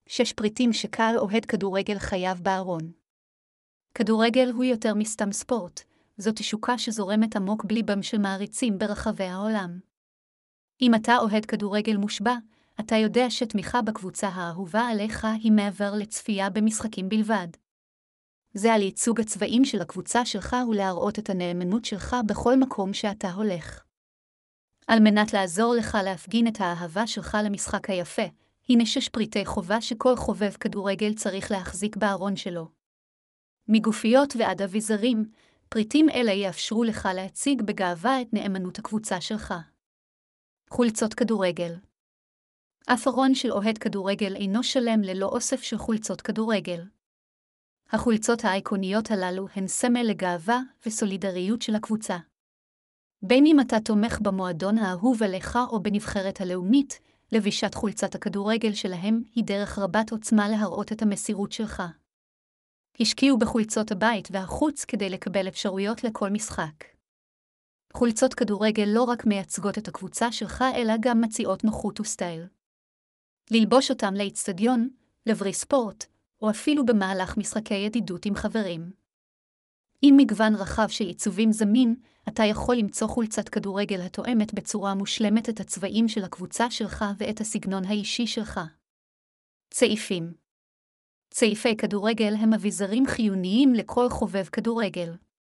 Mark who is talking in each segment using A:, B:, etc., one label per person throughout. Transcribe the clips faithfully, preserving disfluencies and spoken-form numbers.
A: שש פריטים שקהל אוהד כדורגל חייב בארון. כדורגל הוא יותר מסתם ספורט, זו תשוקה שזורמת עמוק בליבם של מעריצים ברחבי העולם. אם אתה אוהד כדורגל מושבע, אתה יודע שתמיכה בקבוצה האהובה עליך היא מעבר לצפייה במשחקים בלבד. זה על ייצוג הצבעים של הקבוצה שלך ולהראות את הנאמנות שלך בכל מקום שאתה הולך. על מנת לעזור לך להפגין את האהבה שלך למשחק היפה, הנה שש פריטי חובה שכל חובב כדורגל צריך להחזיק בארון שלו. מגופיות ועד אביזרים, פריטים אלה יאפשרו לך להציג בגאווה את נאמנות הקבוצה שלך. חולצות כדורגל. אף ארון של אוהד כדורגל אינו שלם ללא אוסף של חולצות כדורגל. החולצות האיקוניות הללו הן סמל לגאווה וסולידריות של הקבוצה. בין אם אתה תומך במועדון האהוב עליך או בנבחרת הלאומית, לבישת חולצת הכדורגל שלהם היא דרך רבת עוצמה להראות את המסירות שלך. השקיעו בחולצות הבית והחוץ כדי לקבל אפשרויות לכל משחק. חולצות כדורגל לא רק מייצגות את הקבוצה שלך, אלא גם מציעות נוחות וסטייל. ללבוש אותם לאצטדיון, לברי ספורט, או אפילו במהלך משחקי ידידות עם חברים. עם מגוון רחב של עיצובים זמין, אתה יכול למצוא חולצת כדורגל התואמת בצורה מושלמת את הצבעים של הקבוצה שלך ואת הסגנון האישי שלך. צעיפים. צעיפי כדורגל הם אביזרים חיוניים לכל חובב כדורגל.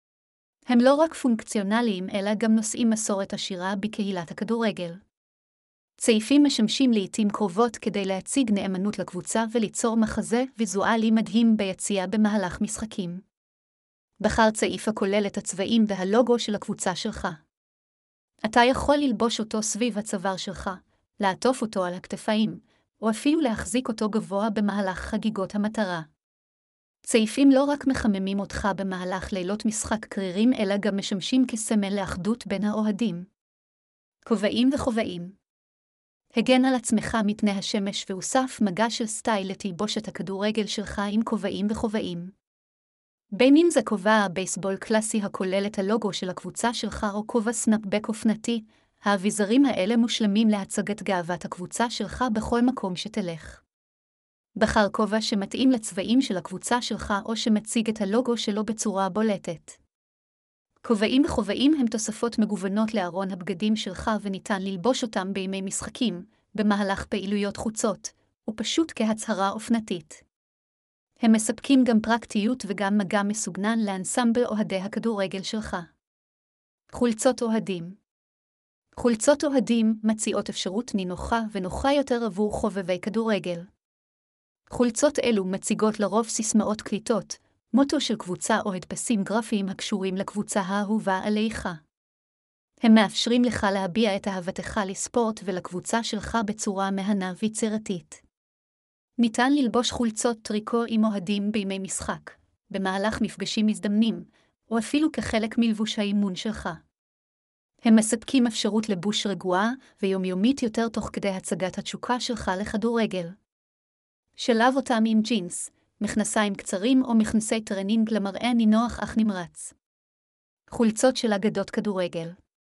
A: הם לא רק פונקציונליים אלא גם נושאים מסורת עשירה בקהילת הכדורגל. צעיפים משמשים לעתים קרובות כדי להציג נאמנות לקבוצה וליצור מחזה ויזואלי מדהים ביציע במהלך משחקים. בחר צעיף הכולל את הצבעים והלוגו של הקבוצה שלך. אתה יכול ללבוש אותו סביב הצוואר שלך, לעטוף אותו על הכתפיים, או אפילו להחזיק אותו גבוה במהלך חגיגות המטרה. צעיפים לא רק מחממים אותך במהלך לילות משחק קרירים, אלא גם משמשים כסמל לאחדות בין האוהדים. כובעים וכובעים. הגן על עצמך מפני השמש והוסף מגע של סטייל לתלבושת הכדורגל שלך עם כובעים וכובעים. בין אם זה כובע בייסבול קלאסי הכולל את הלוגו של הקבוצה שלך או כובע סנאפבק אופנתי, האביזרים האלה מושלמים להצגת גאוות הקבוצה שלך בכל מקום שתלך. בחר כובע שמתאים לצבעים של הקבוצה שלך או שמציג את הלוגו שלו בצורה בולטת. כובעים וכובעים הם תוספות מגוונות לארון הבגדים שלך וניתן ללבוש אותם בימי משחקים, במהלך פעילויות חוצות, ופשוט כהצהרה אופנתית. הם מספקים גם פרקטיות וגם מגע מסוגנן לאנסמבל אוהדי הכדורגל שלך. חולצות אוהדים. חולצות אוהדים מציעות אפשרות נינוחה ונוחה יותר עבור חובבי כדורגל. חולצות אלו מציגות לרוב סיסמאות קליטות, מוטו של קבוצה או הדפסים גרפיים הקשורים לקבוצה האהובה עליך. הם מאפשרים לך להביע את אהבתך לספורט ולקבוצה שלך בצורה מהנה ויצירתית. ניתן ללבוש חולצות טריקו עם אוהדים בימי משחק, במהלך מפגשים מזדמנים, או אפילו כחלק מלבוש האימון שלך. הם מספקים אפשרות לבוש רגועה ויומיומית יותר תוך כדי הצגת התשוקה שלך לכדורגל. שלב אותם עם ג'ינס, מכנסיים קצרים או מכנסי טרנינג למראה נינוח אך נמרץ. חולצות של אגדות כדורגל.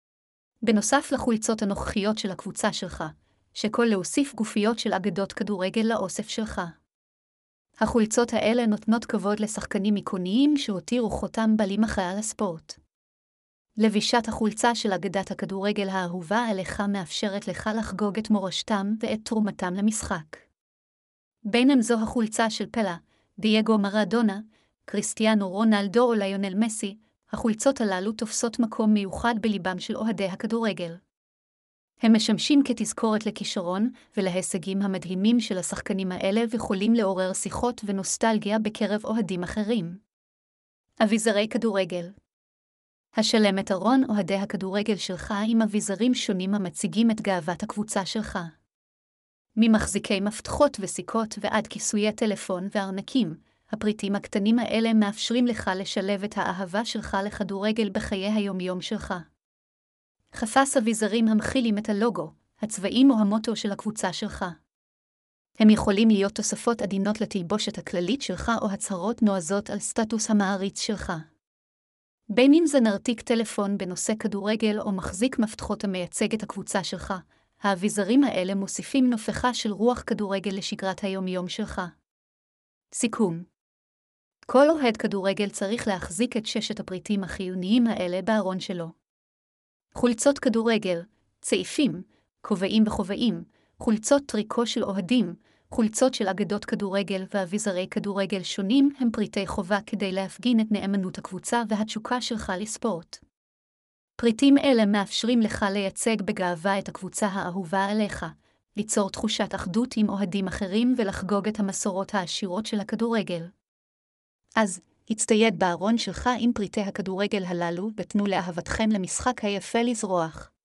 A: בנוסף לחולצות הנוכחיות של הקבוצה שלך, שכל להוסיף גופיות של אגדות כדורגל לאוסף שלך. החולצות האלה נותנות כבוד לשחקנים איקוניים שהותירו חותם בלים אחרי על הספורט. לבישת החולצה של אגדת הכדורגל האהובה עליך מאפשרת לך לחגוג את מורשתם ואת תרומתם למשחק. ביניהם זו החולצה של פלה, דייגו מרדונה, קריסטיאנו רונלדו או ליונל מסי, החולצות הללו תופסות מקום מיוחד בליבם של אוהדי הכדורגל. הם משמשים כתזכורת לכישרון ולהישגים המדהימים של השחקנים האלה ויכולים לעורר שיחות ונוסטלגיה בקרב אוהדים אחרים. אביזרי כדורגל. השלם את ארון אוהדי הכדורגל שלך עם אביזרים שונים המציגים את גאוות הקבוצה שלך. ממחזיקי מפתחות וסיכות ועד כיסויי טלפון וארנקים, הפריטים הקטנים האלה מאפשרים לך לשלב את האהבה שלך לכדורגל בחיי היומיום שלך. חפש אביזרים המכילים את הלוגו, הצבעים או המוטו של הקבוצה שלך. הם יכולים להיות תוספות עדינות לתלבושת הכללית שלך או הצהרות נועזות על סטטוס המעריץ שלך. בין אם זה נרתיק טלפון בנושא כדורגל או מחזיק מפתחות המייצג את הקבוצה שלך, האביזרים האלה מוסיפים נופחה של רוח כדורגל לשגרת היום-יום שלך. סיכום. כל אוהד כדורגל צריך להחזיק את ששת הפריטים החיוניים האלה בארון שלו. חולצות כדורגל, צעיפים, כובעים וכובעים, חולצות טריקו של אוהדים, חולצות של אגדות כדורגל ואביזרי כדורגל שונים הם פריטי חובה כדי להפגין את נאמנות הקבוצה והתשוקה שלך לספורט. פריטים אלה מאפשרים לך לייצג בגאווה את הקבוצה האהובה עליך, ליצור תחושת אחדות עם אוהדים אחרים ולחגוג את המסורות העשירות של הכדורגל. אז, הצטייד בארון שלך עם פריטי הכדורגל הללו ותנו לאהבתכם למשחק היפה לזרוח.